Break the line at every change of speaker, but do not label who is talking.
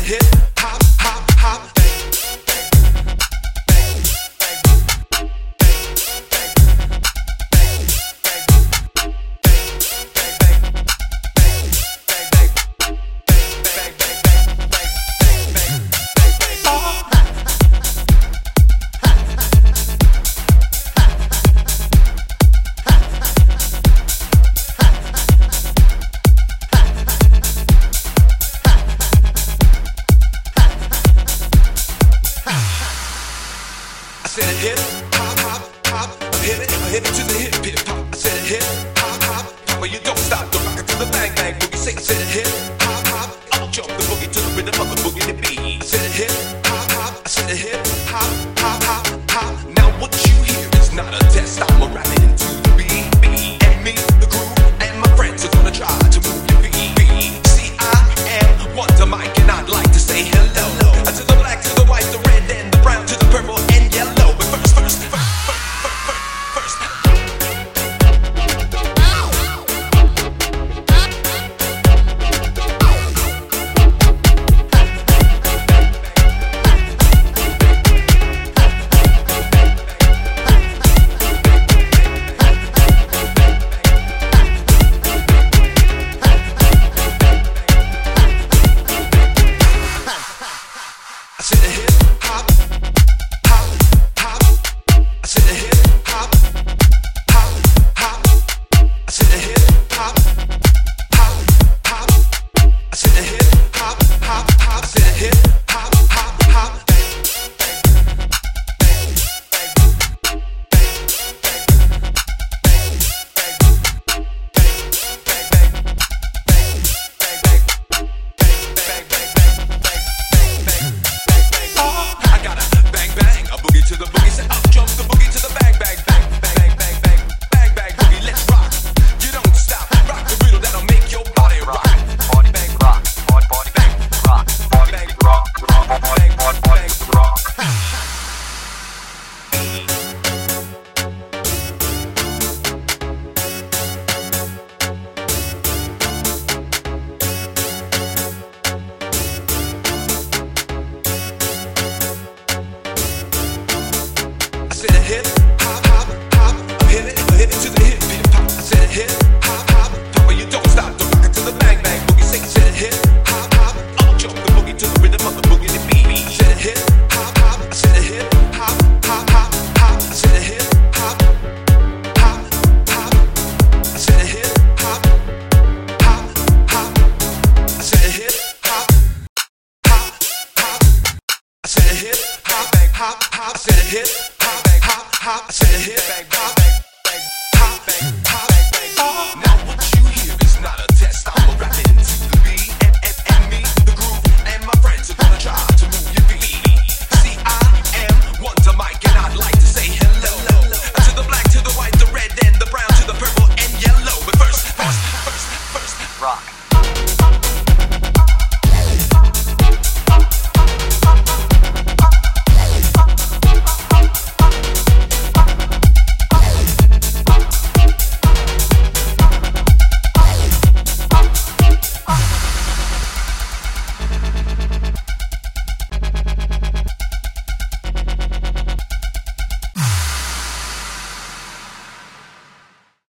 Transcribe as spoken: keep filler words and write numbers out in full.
hip hop, hop, hop. I said hip hop, hop, hop. I'm hitting, I'm hitting to the hip hip hop. I said hip hop, hop, hop. But you don't stop, don't rock it to the bang bang boogie. Say I said hip hop, hop. I'll jump the boogie to the rhythm of the boogie to beat. I said hip hop, hop. I said hip hop, hop, hop, hop. Now what you hear is not a test. I'm rapping into the beat, beat. And me, the crew, and my friends are gonna try to move your beat, beat. See, I am Wonder Mike, and I'd like to say hello to the black, to the white, the red, and the brown, to the purple and yellow. I said hip hop, hop, hop. I said hip hop, hop, hop. I said hip hop, hop, hop. I said hip hop, hop, hop. I said hip hop, hop, hop. To the boogie, say up jump the boogie to the bang bang bang bang bang bang bang bang boogie. Let's rock. You don't stop. Rock the rhythm that'll make your body rock. Body bang rock. Body body bang rock. Body bang rock. Body bang body bang rock. I said hip hop, hop, hop. I'm hitting, I'm hitting to the hip hip hop. I said hip hop, hop, hop. But you don't stop, don't rock it to the bang bang boogie. Say, I said hip hop, hop. I'll jump the boogie to the rhythm of the boogie to beat. I said hip hop, hop. I said hip hop, hop, hop, hop. I said hip hop, hop, hop. I said hip hop, hop, hop. I said hip hop, hop, hop. I said hip hop, bang, hop, hop. I said hip hop, bang, hop, hop. I said hip, bang, hop, bang, bang, hop, bang, hop, bang, bang.